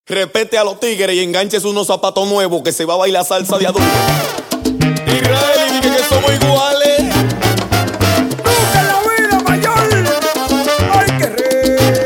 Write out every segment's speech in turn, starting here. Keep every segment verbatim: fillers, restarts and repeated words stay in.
Respete a los tigres y enganches unos zapatos nuevos que se va a bailar salsa de adulto. Israel, y dije que somos iguales. ¡Nunca en la vida, mayor! ¡Ay, qué re!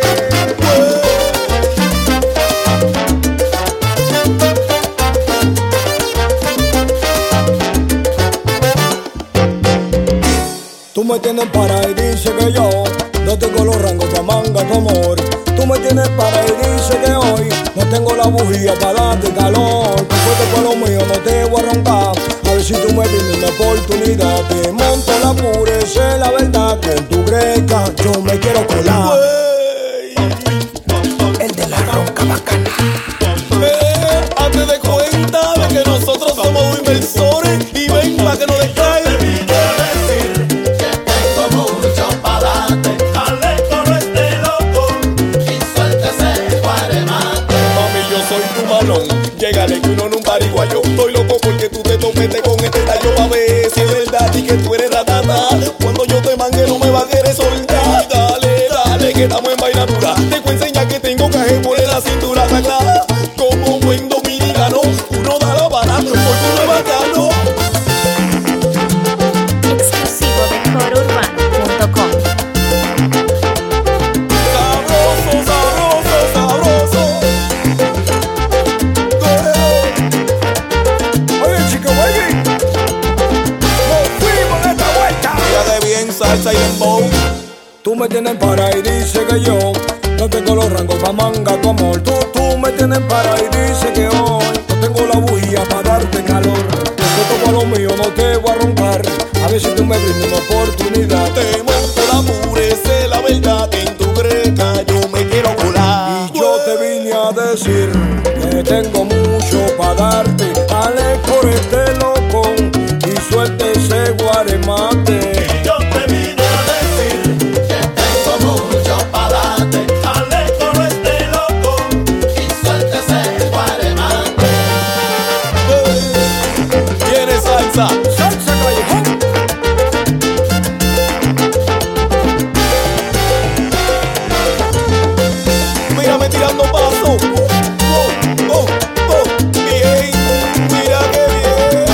Tú me tienes para y dices que yo no tengo los rangos pa' manga tu amor. Tú me tienes para y dices que hoy no tengo la bujía para darte calor. Que fuerte por lo mío no te voy a roncar. A ver si tú me brindas una oportunidad. Te monto la pureza, la verdad que en tu greca yo me quiero colar. Wey. El de la ronca bacana. Eh, hazte de cuenta de que nosotros somos inversores y ven pa' que nos descaigan. Llegale que uno en un pariguayo. Estoy loco porque tú te topete con este tallo pa' ver si es verdad y que tú eres ratata. Cuando yo te mangue no me va a querer soltar. Dale, dale, que estamos en vaina dura. Te voy a enseñar que tengo caje por en la cintura, ¿está clara? Como buen dominicano, uno da la vara porque uno es bacano. Exclusivo de coro urbano punto com. Sabroso, sabroso, sabroso. Salsa y dembow. Tú me tienes para y dices que yo no tengo los rangos pa' manga tu amor. Tú, tú me tienes para y dices que hoy no tengo la bujía para darte calor. Yo toco lo mío, no te voy a roncar. A ver si tú me brindas una oportunidad. Te monto la pureza, la verdad en tu greca yo me quiero colar. Y yo te vine a decir que tengo mucho para darte. Dale por este loco y suelte ese guaremate. Salsa callejón. Mírame tirando paso. Oh, oh, oh, bien, mira que bien.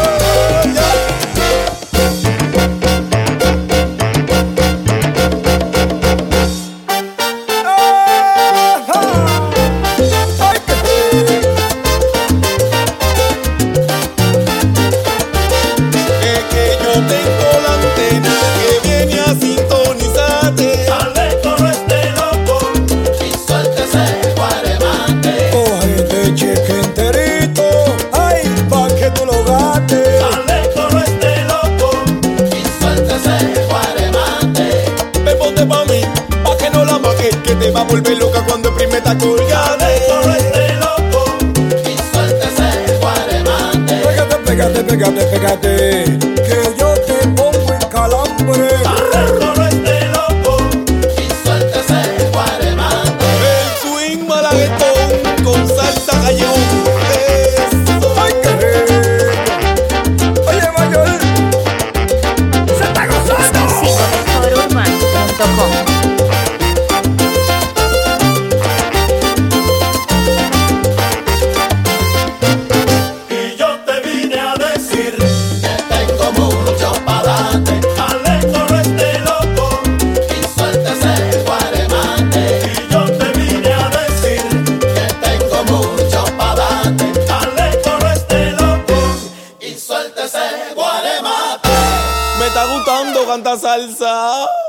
Tengo la antena que viene a sintonizarte. Dale con este loco y suéltese guaremate. Coge cheque enterito, ay, pa' que tú lo gastes. Dale con este loco y suéltese guaremate. Ven, ponte pa' mí, pa' que no la maques, que te va a volver loca cuando exprime esta colgada. Dale con este loco y suéltese guaremate. Pégate, pégate, pégate, pégate, que yo te pongo en calambre. Dale con este loco y suéltese guaremate. El swing malaguetón con salsa callejón. Eso. Ay, qué rico. Oye, mayor, se está gozando. Exclusivo de coro urbano punto com. Y yo te vine a decir que tengo mucho para darte. Dale con este loco y suéltese guaremate. Y yo te vine a decir que tengo mucho para darte. Dale con este loco y suéltese guaremate. Me está gustando cantar salsa.